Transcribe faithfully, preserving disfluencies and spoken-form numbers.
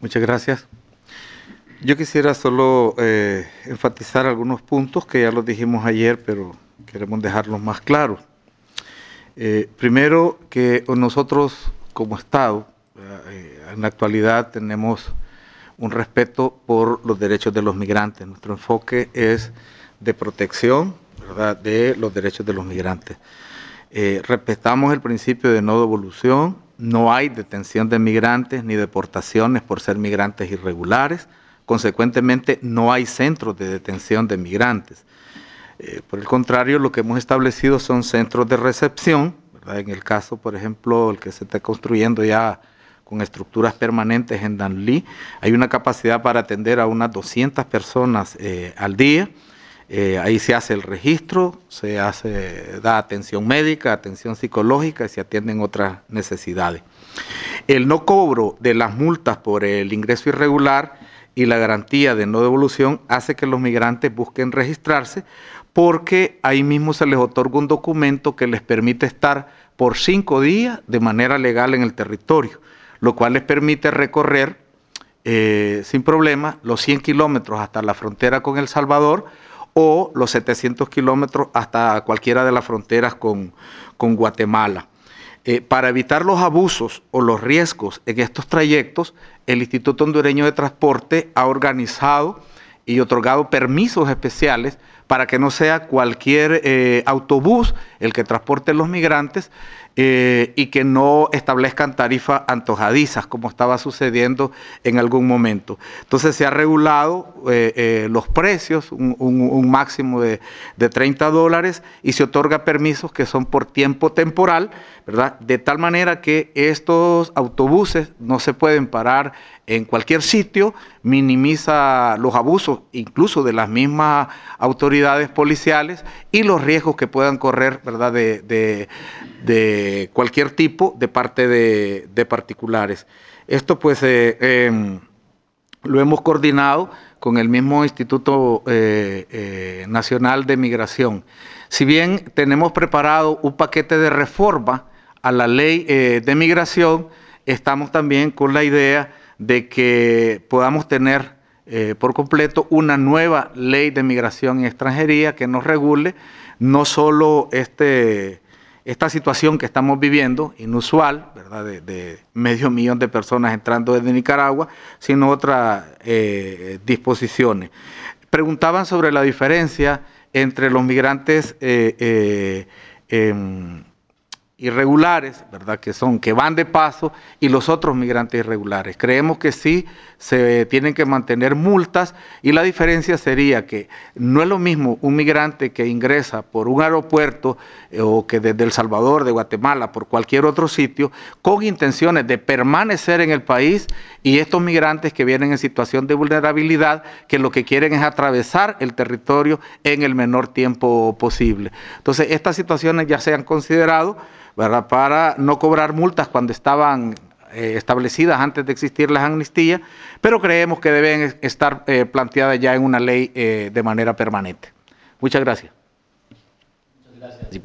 Muchas gracias. Yo quisiera solo eh, enfatizar algunos puntos que ya los dijimos ayer, pero queremos dejarlos más claros. Eh, primero, que nosotros como Estado, eh, en la actualidad tenemos un respeto por los derechos de los migrantes. Nuestro enfoque es de protección, ¿verdad?, de los derechos de los migrantes. Eh, respetamos el principio de no devolución, no hay detención de migrantes ni deportaciones por ser migrantes irregulares, consecuentemente no hay centros de detención de migrantes. Eh, por el contrario, lo que hemos establecido son centros de recepción, ¿verdad? En el caso, por ejemplo, el que se está construyendo ya con estructuras permanentes en Danlí, hay una capacidad para atender a unas doscientas personas eh, al día. Eh, ahí se hace el registro, se hace, da atención médica, atención psicológica y se atienden otras necesidades. El no cobro de las multas por el ingreso irregular y la garantía de no devolución hace que los migrantes busquen registrarse, porque ahí mismo se les otorga un documento que les permite estar por cinco días de manera legal en el territorio, lo cual les permite recorrer eh, sin problema los cien kilómetros hasta la frontera con El Salvador o los setecientos kilómetros hasta cualquiera de las fronteras con, con Guatemala. Eh, para evitar los abusos o los riesgos en estos trayectos, el Instituto Hondureño de Transporte ha organizado y otorgado permisos especiales para que no sea cualquier eh, autobús el que transporte a los migrantes eh, y que no establezcan tarifas antojadizas, como estaba sucediendo en algún momento. Entonces se ha regulado eh, eh, los precios, un, un, un máximo de, de treinta dólares, y se otorga permisos que son por tiempo temporal, ¿verdad? De tal manera que estos autobuses no se pueden parar en cualquier sitio, minimiza los abusos incluso de las mismas autoridades policiales y los riesgos que puedan correr, ¿verdad?, de, de, de cualquier tipo de parte de, de particulares. Esto pues eh, eh, lo hemos coordinado con el mismo Instituto eh, eh, Nacional de Migración. Si bien tenemos preparado un paquete de reforma a la ley eh, de migración, estamos también con la idea de que podamos tener eh, por completo una nueva ley de migración y extranjería que nos regule no solo este, esta situación que estamos viviendo, inusual, ¿verdad?, de, de medio millón de personas entrando desde Nicaragua, sino otras eh, disposiciones. Preguntaban sobre la diferencia entre los migrantes eh, eh, eh, irregulares, ¿verdad?, que son, que van de paso, y los otros migrantes irregulares. Creemos que sí se tienen que mantener multas, y la diferencia sería que no es lo mismo un migrante que ingresa por un aeropuerto eh, o que desde El Salvador, de Guatemala, por cualquier otro sitio, con intenciones de permanecer en el país, y estos migrantes que vienen en situación de vulnerabilidad, que lo que quieren es atravesar el territorio en el menor tiempo posible. Entonces, estas situaciones ya se han considerado, ¿verdad?, para no cobrar multas cuando estaban eh, establecidas antes de existir las amnistías, pero creemos que deben estar eh, planteadas ya en una ley eh, de manera permanente. Muchas gracias. Muchas gracias.